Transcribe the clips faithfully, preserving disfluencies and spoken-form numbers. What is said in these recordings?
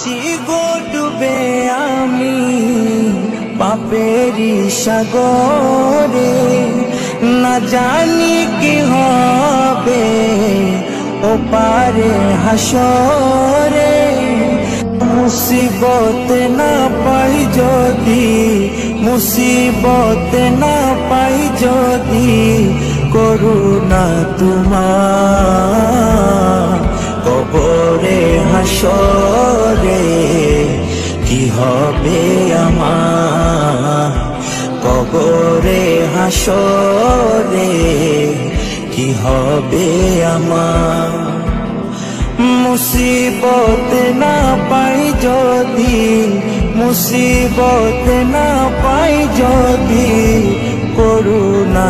আছি গো ডুবে আমি পাপেরি সাগরে, না জানি কি হবে ও পারে হাসরে। মুসিবত না পাই যদি, মুসিবত না পাই যদি, করুণা তোমার কবরে হাসরে। কি হবে আমার কবরে হাসরে, কি হবে আমার। মুসিবত না পাই যদি, মুসিবত না পাই যদি, করুণা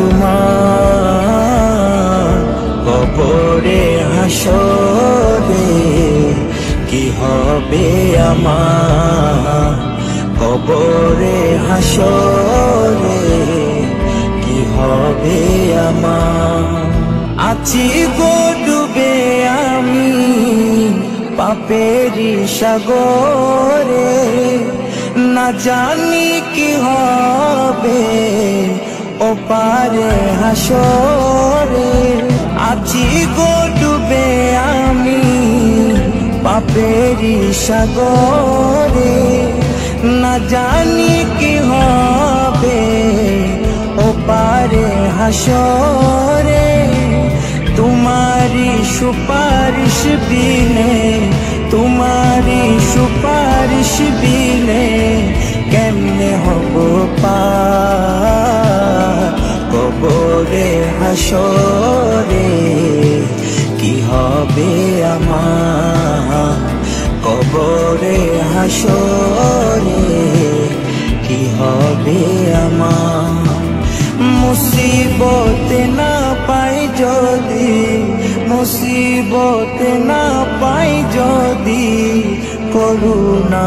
তোমার কবরে হাসরে। কি হবে আমার কবরে হাসরে, কি হবে আমার। আছি গো ডুবে আমি পাপেরি সাগরে, না জানি কি হবে ও পারে হাসরে। আছি গো ডুবে আমি পাপেরি সাগরে, না জানি কি হবে ও পারে হাসরে। তোমারি সুপারিশ বিনে, তোমারি সুপারিশ বিনে, কেমনে হব পার কবরে হাসরে। কি হবে আমার কবরে হাসরে, কি হবে আমার। মুসিবত না পাই যদি, মুসিবত না পাই যদি, করুণা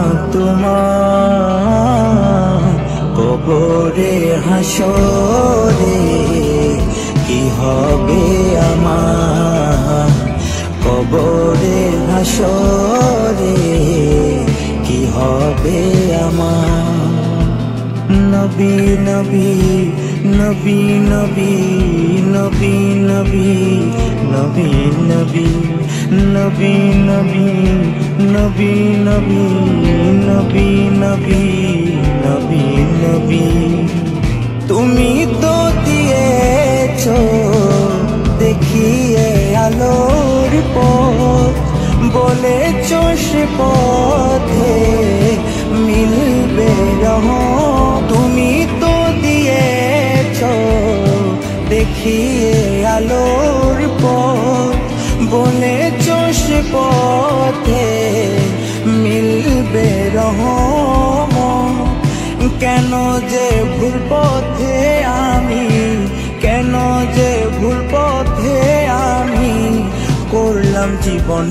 তোমার কবরে হাসরে। কি হবে আমার কবরে হাসরে, কি হবে আমার। নবী নবী নবী নবী নবী নবী নবী নবী নবী নবী নবী নবী নবী নবী নবী নবী। তুমি তো দিয়েছ দেখিয়ে আলোর পথ, বলেছ সে পথে মিলবে রহমত। তুমি তো দিয়েছ দেখিয়ে আলোর পথ, বলেছ সে পথে মিলবে রহমত। কেন যে ভুল পথে আমি, কেন যে ভুল পথে আমি, করলাম জীবন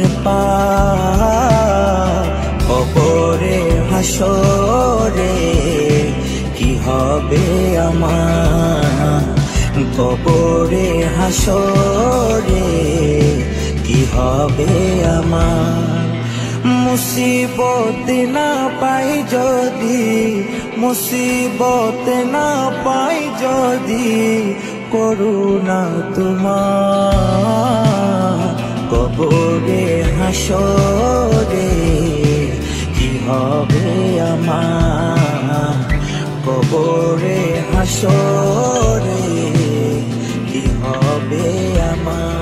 পার কবরে হাসরে। কি হবে আমার কবরে হাসরে, কি হবে আমার। মুসিবত না পাই যদি, মুসিবত না পাই যদি, করুণা তোমার কবরে হাসরে। কি হবে আমার কবরে হাসরে, কি হবে আমার।